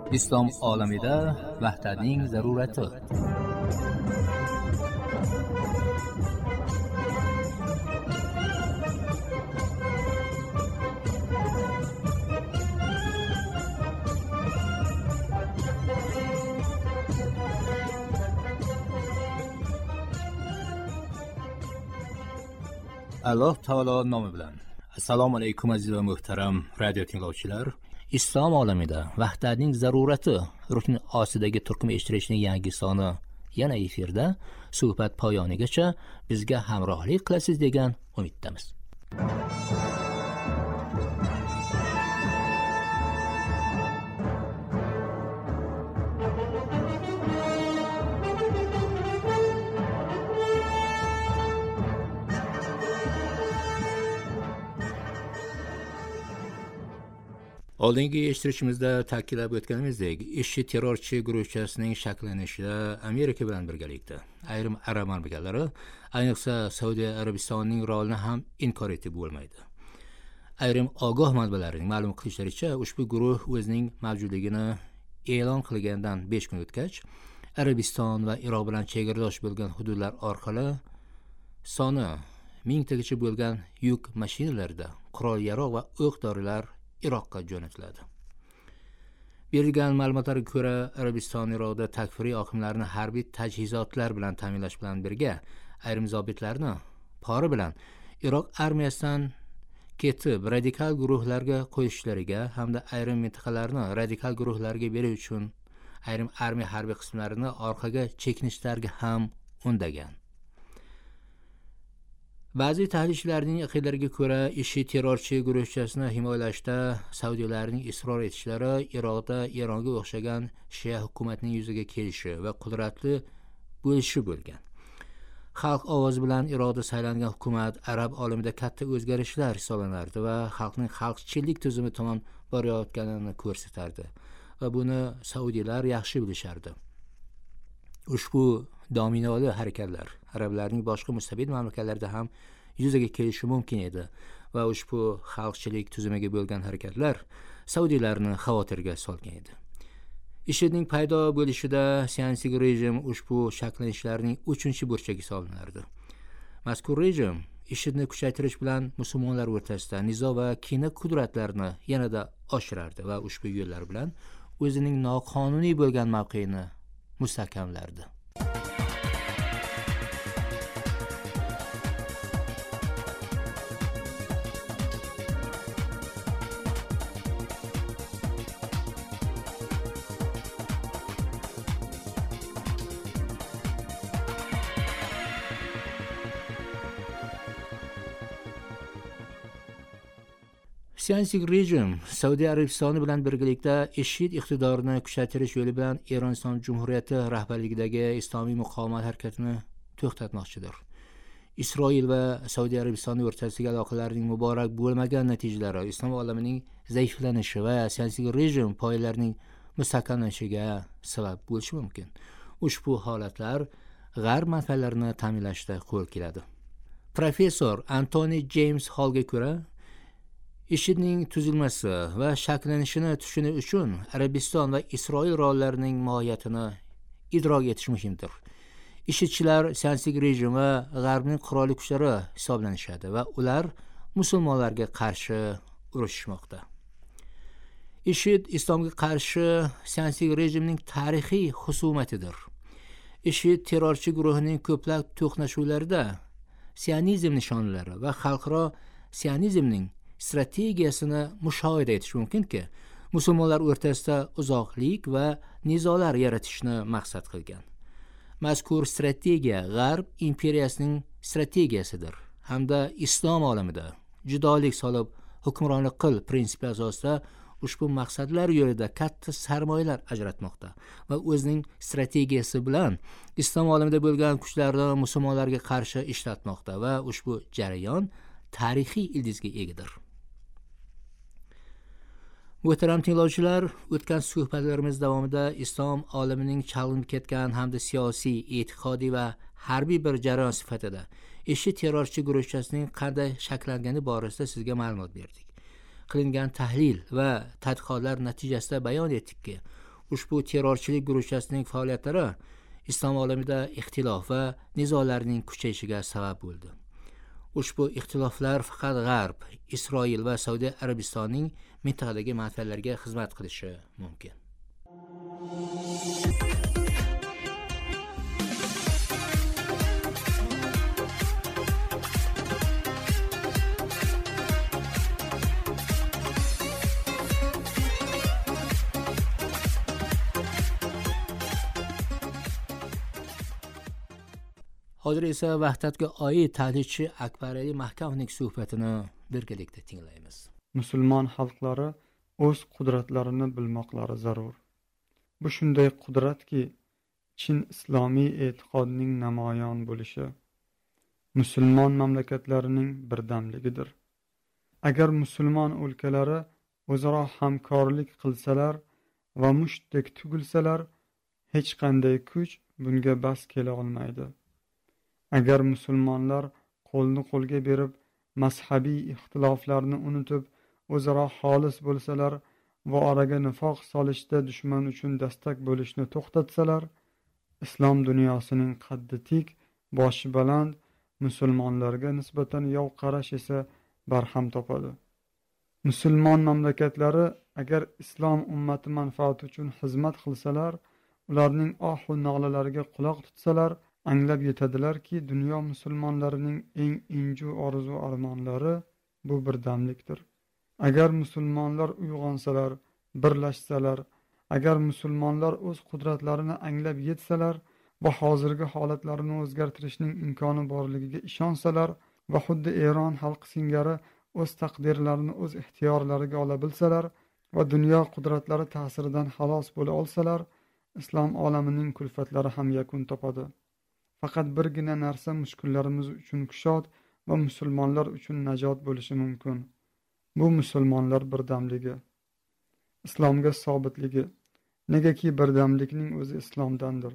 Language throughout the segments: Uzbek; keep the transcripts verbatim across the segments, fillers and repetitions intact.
islom olamida vahdatning zarurati. Alloh taolo nomi bilan. Assalomu alaykum aziz va muhtaram radio tinglovchilar. Islom olamida vahdatning zarurati rukn ostidagi turkum eshittirishning yangi soni yana efirda. Suhbat poyonigacha bizga hamrohlik qilasiz degan umiddamiz. Oldingi eshittirishimizda ta'kidlab o'tganimizdek, ishchi terrorchi guruhchasining shakllanishida Amerika bilan birgalikda ayrim arab mamlakatlari, ayniqsa Saudiya Arabistonining rolini ham inkor etib bo'lmaydi. Ayrim ogoh manbalarining ma'lum qilishlaricha, ushbu guruh o'zining mavjudligini e'lon qilgandan besh kun o'tgach, Arabiston va Iroq bilan chegaradosh bo'lgan hududlar orqali soni mingtagacha bo'lgan yuk mashinalarida qurol-yarog' va o'q-dorilar Iroqqa jo'natiladi. Berilgan ma'lumotlarga ko'ra, Arabiston Iroqda takfiriy oqimlarni harbiy tajhizotlar bilan ta'minlash bilan birga ayrim zobitlarni pora bilan Iroq armiyasidan ketib radikal guruhlarga qo'yishlariga hamda ayrim mintaqalarni radikal guruhlarga berish uchun ayrim armiya harbiy qismlarini orqaga chekinishlariga ham undagan. Ba'zi tahlilchilarning aqidalariga ko'ra, ishchi terrorchi guruhchasini himoyalashda Saudiyalarning isror etishlari Iroqda Eronga o'xshagan Shia hukumatining yuzaga kelishi va qudratli bo'lishi bo'lgan. Xalq ovozi bilan Iroqda saylangan hukumat arab olamida katta o'zgarishlar hisoblanardi va xalqning xalqchilik tuzumi tomon borayotganini ko'rsatardi va buni Saudiyalar yaxshi bilishardi. Ushbu dominoli harakatlar arablarning boshqa mustabid mamlakatlarda ham yuzaga kelishi mumkin edi va ushbu xalqchilik tuzumiga bo'lgan harakatlar Saudiyalarni xavotirga solgan edi. IShIDning paydo bo'lishida siyosiy rejim ushbu shakllanishlarning uchinchi burchagi hisoblanardi. Mazkur rejim IShIDni kuchaytirish bilan musulmonlar o'rtasida nizo va kina qudratlarini yanada oshirardi va ushbu yo'llar bilan o'zining noqonuniy bo'lgan mavqeini mustahkamlardi. Siyosiy rejim Saudiya Arabistoni bilan birgalikda IShID iqtidorini kuchaytirish yo'li bilan Eron Islom Jumhuriyati rahbarligidagi islomiy muqomat harakatini to'xtatmoqchidir. Isroil va Saudiya Arabistoni o'rtasidagi aloqalarning muborak bo'lmagan natijalari islom olamining zaiflanishi va siyosiy rejim poyalarining mustahkamlanishiga sabab bo'lishi mumkin. Ushbu holatlar g'arb manfaatlarini ta'minlashda qo'l keladi. Professor Anthony James Hallga ko'ra, IShIDning tuzilmasi va shakllanishini tushunish uchun Arabiston va Isroil rollarining mohiyatini idrok etish muhimdir. IShIDchilar siyosiy rejim va g'arbning qurolli kuchlari hisoblanishadi va ular musulmonlarga qarshi urushmoqda. IShID islomga qarshi siyosiy rejimning tarixiy xusumatidir. IShID terrorchi guruhining ko'plab to'qnashuvlarida sionizm nishonlari va xalqaro sionizmning strategiyasini mushohada etish mumkinki, musulmonlar o'rtasida uzoqlik va nizolar yaratishni maqsad qilgan. Mazkur strategiya G'arb imperiyasining strategiyasidir hamda islom olamida judolik solib hukmronlik qil prinsipi asosida ushbu maqsadlar yo'lida katta sarmoyalar ajratmoqda va o'zining strategiyasi bilan islom olamida bo'lgan kuchlarni musulmonlarga qarshi ishlatmoqda va ushbu jarayon tarixiy ildizga egadir. Muhtaram tinglovchilar, o'tgan suhbatlarimiz davomida islom olamining chalg'inib ketgan hamda siyosiy, e'tiqodiy va harbiy bir jarayon sifatida IShID terrorchi guruhchasining qanday shakllangani borasida sizga ma'lumot berdik. Qilingan tahlil va tadqiqotlar natijasida bayon etdikki, ushbu terrorchilik guruhchasining faoliyatlari islom olamida ixtilof va nizolarning kuchayishiga sabab bo'ldi. Ushbu ixtiloflar faqat G'arb, Isroil va Saudiya Arabistonining mintaqadagi manfaatlariga xizmat qilishi mumkin. Hozir esa vahdatga oid tahlilchi Akbar Ali Mahkamovning suhbatini birgalikda tinglaymiz. Musulmon xalqlari o'z qudratlarini bilmoqlari zarur. Bu shunday qudratki, chin islomiy e'tiqodning namoyon bo'lishi, musulmon mamlakatlarining birdamligidir. Agar musulmon o'lkalari o'zaro hamkorlik qilsalar va mushtdek tugilsalar, hech qanday kuch bunga bas kela olmaydi. Agar musulmonlar qo'lni qo'lga berib, mazhabiy ixtiloflarni unutib, o'zaro xolis bo'lsalar va oraga nifoq solishda dushman uchun dastak bo'lishni to'xtatsalar, islom dunyosining qaddi tik, boshi baland musulmonlarga nisbatan yov qarash esa barham topadi. Musulmon mamlakatlari agar islom ummati manfaati uchun xizmat qilsalar, ularning ohu nolalariga quloq tutsalar, anglab yetadilarki, dunyo musulmonlarining eng inju orzu armonlari bu birdamlikdir. Agar musulmonlar uyg'onsalar, birlashsalar, agar musulmonlar o'z qudratlarini anglab yetsalar va hozirgi holatlarini o'zgartirishning imkoni borligiga ishonsalar va xuddi Eron xalqi singari o'z taqdirlarini o'z ixtiyorlariga ola bilsalar va dunyo qudratlari ta'siridan xalos bo'la olsalar, islom olamining kulfatlari ham yakun topadi. Faqat birgina narsa mushkullarimiz uchun kushod va musulmonlar uchun najot bo'lishi mumkin. Bu musulmonlar birdamligi, islomga sobitligi. Negaki birdamlikning o'zi islomdandir.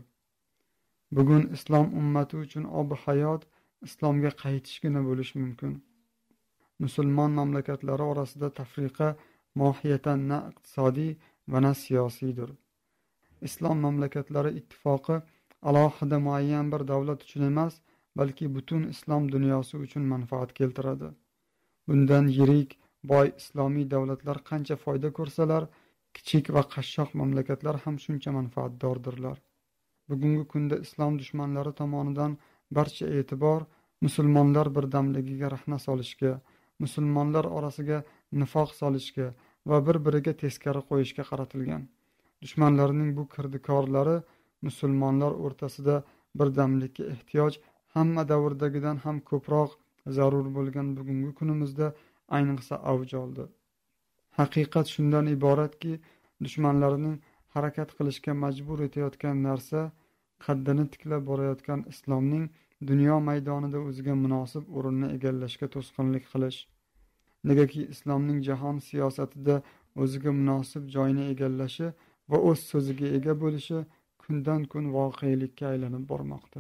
Bugun islom ummati uchun ob-u hayot islomga qaytishgina bo'lishi mumkin. Musulmon mamlakatlari orasida tafriqa mohiyatan na iqtisodiy va na siyosiydir. Islom mamlakatlari ittifoqi alohida muayyan bir davlat uchun emas, balki butun islom dunyosi uchun manfaat keltiradi. Bundan yirik, boy islomiy davlatlar qancha foyda ko'rsalar, kichik va qashshoq mamlakatlar ham shuncha manfaatdordirlar. Bugungi kunda islom dushmanlari tomonidan barcha e'tibor musulmonlar birdamligiga rahna solishga, musulmonlar orasiga nifoq solishga va bir-biriga teskari qo'yishga qaratilgan. Dushmanlarning bu kirdikorlari musulmonlar o'rtasida birdamlikka ehtiyoj hamma davrdagidan ham ko'proq zarur bo'lgan bugungi kunimizda ayniqsa avj oldi. Haqiqat shundan iboratki, dushmanlarining harakat qilishga majbur etayotgan narsa qaddini tiklab borayotgan islomning dunyo maydonida o'ziga munosib o'rinni egallashga to'sqinlik qilish. Negaki islomning jahon siyosatida o'ziga munosib joyni egallashi va o'z so'ziga ega bo'lishi kundan kun voqelikka aylanib bormoqda.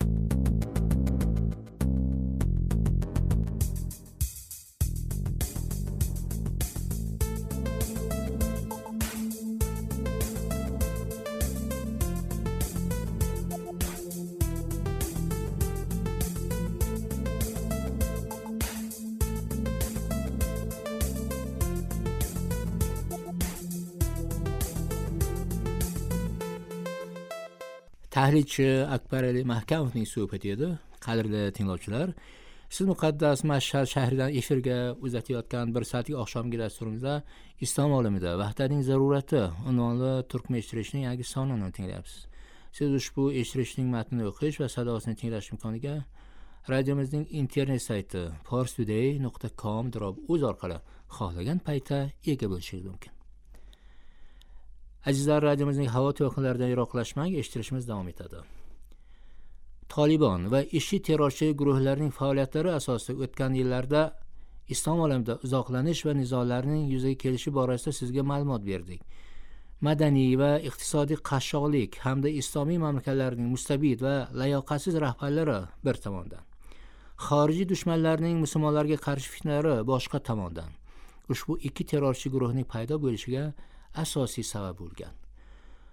Tahlilchi Akbar Ali Mahkamovning suhbati edi. Qadrli tinglovchilar, siz muqaddas Mashhad shahridan efirga uzatayotgan bir soatlik oqshomgi dasturimizda islom olamida vahdatning zarurati unvonli turkman eshittirishning yangi sonini tinglayapsiz. Siz ushbu eshittirishning matnini o'qish va sadosini tinglash imkoniga radiomizning internet sayti parstoday nuqta com uz orqali xohlagan paytda ega bo'lishingiz mumkin. Azizlar, radiomizning havo to'lqinlaridan yiroqlashmang, eshittirishimiz davom etadi. Taliban va IShID terrorchi guruhlarining faoliyatlari asosida o'tgan yillarda islom olamida uzoqlanish va nizolarning yuzaga kelishi borasida sizga ma'lumot berdik. Madaniy va iqtisodiy qashshoqlik hamda islomiy mamlakatlarning mustabid va layoqatsiz rahbarlari bir tomondan, xorijiy dushmanlarning musulmonlarga qarshi fitnalari boshqa tomondan ushbu ikki terrorchi guruhning paydo bo'lishiga asosiy sabab bo'lgan.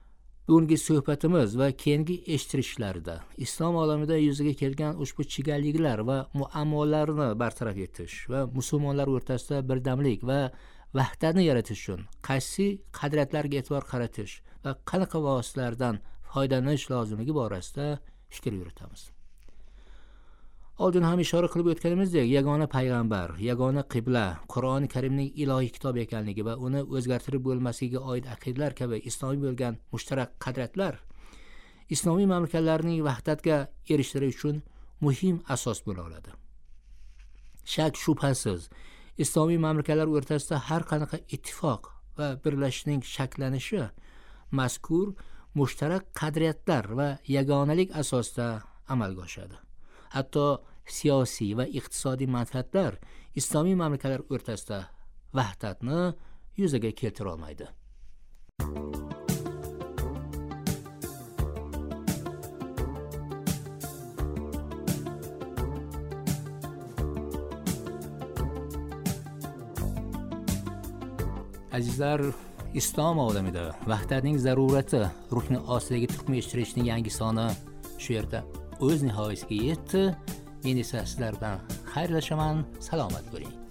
bugungi suhbatimiz va keyingi eshittirishlarda islom olamida yuzaga kelgan ushbu chigalliklar va muammolarni bartaraf etish va musulmonlar o'rtasida birdamlik va vahdatni yaratish uchun qaysi qadriyatlarga e'tibor qaratish va qanaqa vositalardan foydalanish lozimligi borasida fikr yuritamiz. Oldin ham ishora qilib o'tganimizdek, yagona payg'ambar, yagona qibla, Qur'oni Karimning ilohiy kitob ekanligi va uni o'zgartirib bo'lmasligiga oid aqidalar kabi islomiy bo'lgan mushtarak qadriyatlar islomiy mamlakatlarning vahdatga erishishlari uchun muhim asos bo'la oladi. Shak shubhasiz, islomiy mamlakatlar o'rtasida har qanaqa ittifoq va birlashishning shaklanishi mazkur mushtarak qadriyatlar va yagonalik asosida amalga oshadi. Hatto siyosiy va iqtisodiy manfaatlar islomiy mamlakatlar o'rtasida vahdatni yuzaga keltira olmaydi. Azizlar, islom olamida vahdatning zarurati ruhni ostidagi turkum eshittirishning yangi soni shu yerda o'z nihoyasiga yetdi. Men esa sizlar bilan xayrlashaman. Salomat bo'ling.